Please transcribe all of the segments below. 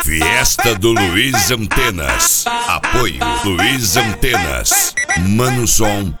Fiesta do Luiz Antenas. Apoio Luiz Antenas. Mano Som.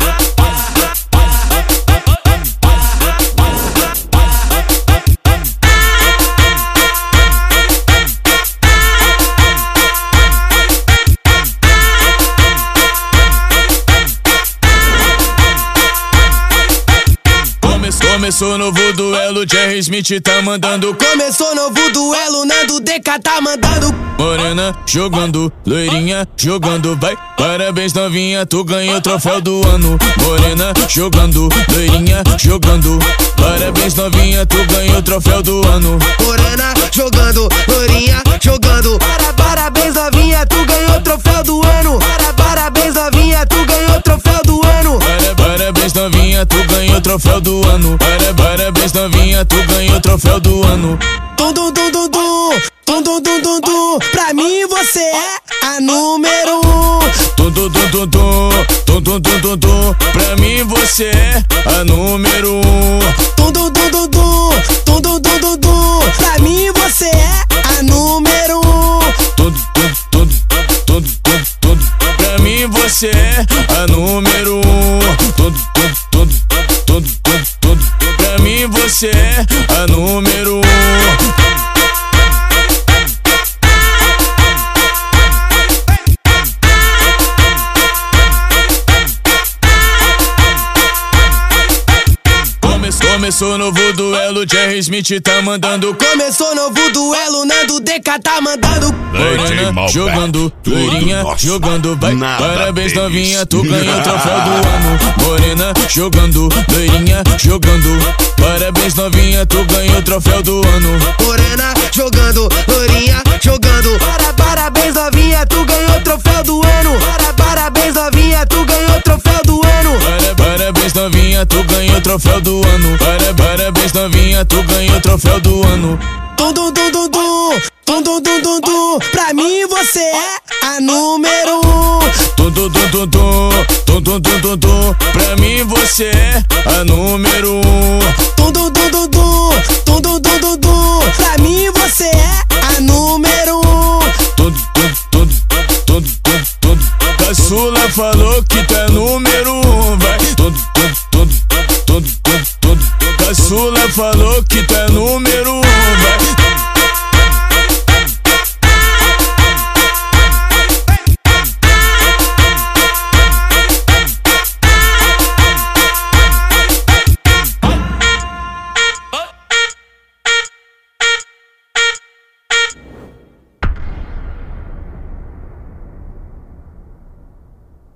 Começou novo duelo, Jerry Smith tá mandando. Começou novo duelo, Nando DK tá mandando. Morena jogando, loirinha jogando, vai. Parabéns novinha, tu ganhou o troféu do ano. Morena jogando, loirinha jogando. Parabéns novinha, tu ganhou o troféu do ano. Morena jogando, loirinha jogando. Parabéns novinha, tu ganhou o troféu do ano. Parabéns novinha, tu ganhou o troféu do ano. Parabéns novinha, tu ganhou o troféu do ano. Parabéns novinha, tu ganhou o troféu do ano. Tum tum tum tum tum, tum tum tum tum tum. Pra mim você é a número 1. Tum tum tum tum tum, tum tum tum tum tum. Pra mim você é a número 1. Tum tum tum tum tum, tum tum tum tum tum. Pra mim você é a número 1. Tum tum tum tum tum tum. Pra mim você é a número 1. Tum tum tum tum tum tum. Pra mim você é a número 1. Começou novo duelo, Jerry Smith tá mandando. Começou novo duelo, Nando DK tá mandando. Morena jogando, loirinha jogando, vai. Parabéns novinha, tu ganhou o troféu do ano. Morena jogando, loirinha jogando. Parabéns novinha, tu ganhou o troféu do ano. Morena jogando, loirinha jogando. Parabéns novinha, tu ganhou o troféu do ano. Parabéns novinha, tu ganhou o troféu do ano. Parabéns novinha, tu ganhou o troféu do ano. Parabéns novinha, tu ganhou o troféu do ano. Tum tum tum tum tum, tum tum tum tum tum. Pra mim você é a número 1. Tum tum tum tum tum, tum tum tum tum tum. Pra mim você é a número 1. Tum tum tum tum tum, tum tum tum tum tum. Pra mim você é a número 1. Tum tum tum tum tum tum. Caçula falou que tá número 1, vai. Tum tum tum tum tum tum. Caçula falou que tá número 1, vai.